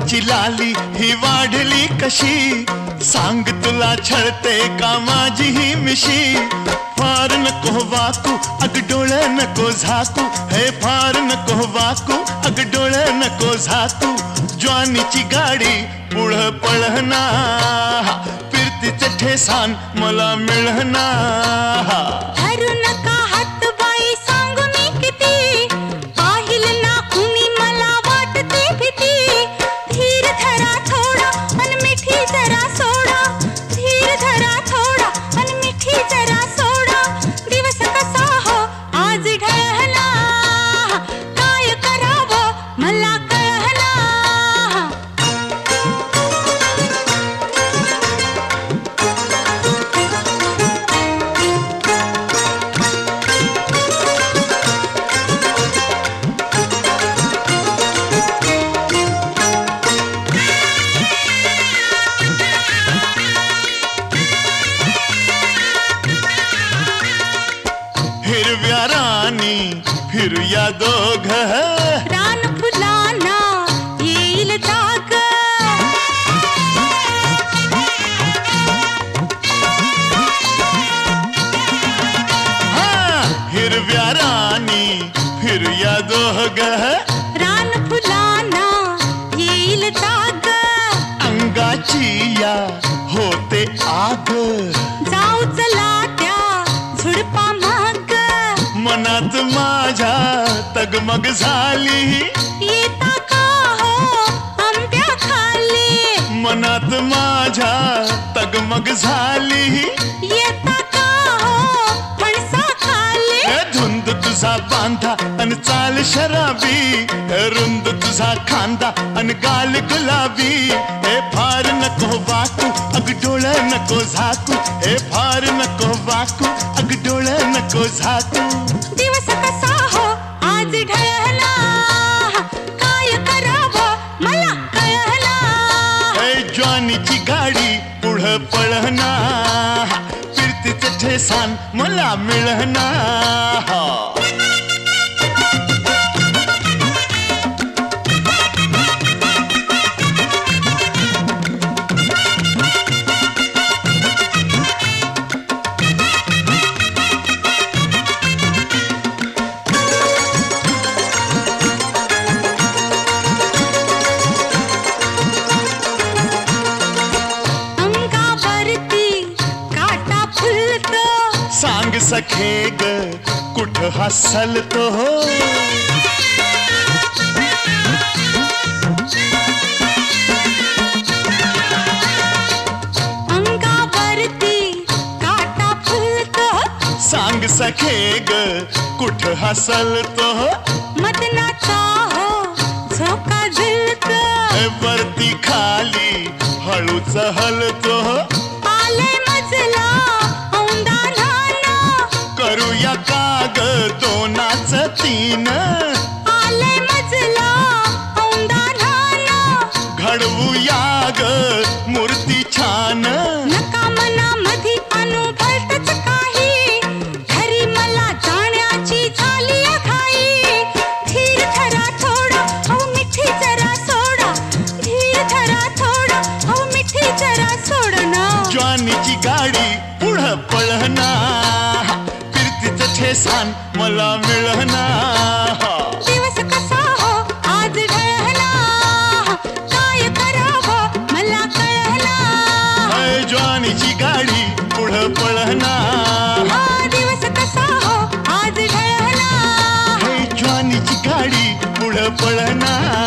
ओठांची लाली ही वाढली कशी, सांग तुला छळते का माझी ही मिशी. फार नको वाकू अग डोळे नको झाकू, हे फार नको वाकू अग डोळे नको झाकू. ज्वानीची गाडी पुढं पळहना, फिरतीचे ठेसान मला मिळहना. धरू नका हात बाई सांगू मी किती, पाहिल ना कुणी मला वाटते भीती. धीर धरा थोडा अन मिठी जरा सोडा, धीर धरा थोडा अन मिठी जरा सोडा. दिवस कसा हो आज ढळला, काय करावं मला कळना. हिरव्या रानी फिरूया दोघं, रान फुलांना येईल जाग. हिरव्या रानी फिरूया दोघं, रान फुलांना येईल जाग. अंगाची या होते आग, जाऊ चला त्या झुडपा मग. मनात माझ्या तगमग झाली, येता का हो आंब्या खाली. मनात माझ्या तगमग झाली. येता का हो फणसा खाली. धुंद तुझा बांधा अन चाल शराबी, रुंद तुझा खांदा अन गाल गुलाबी. हे फार नको वाकू अग डोळे नको झाकू, हे फार नको वाकू अग डोळे नको झाकू. दिवस कसा हो आज ढळला, काय करावं मला कळना. हे ज्वानीची गाडी पुढं पळहना, फिरतीचे ठेसान मला मिळहना. अंगावरती काटा फुलतो, सांग सखे ग कुठं हसलतो. अंगावरती काटा फुलतो, सांग सखे ग कुठं हसलतो. मदनाचा हो झोका झुलतो, वरती खाली हळूच हलतो. आले मजला औंदानाना, करूया काग दोनाच तीन, आले मजला औंदानाना. घडवूया ग मूर्ती छान. नका मनामधी अनुभवतच काही, घरी मला जाण्याची झाली घाई. धीर धरा थोडा अहो मिठी जरा सोडा, धीर धरा थोडा अहो मिठी जरा सोडना. ज्वानीची गाडी पुढं पळहना, फिरतीचं ठेसान मला मिळहना. दिवस कसा हो आज ढळला, काय करावं मला कळना. ज्वानीची गाडी पुढं पळहना, दिवस कसा हो आज ढळला. ज्वानीची गाडी पुढं पळहना.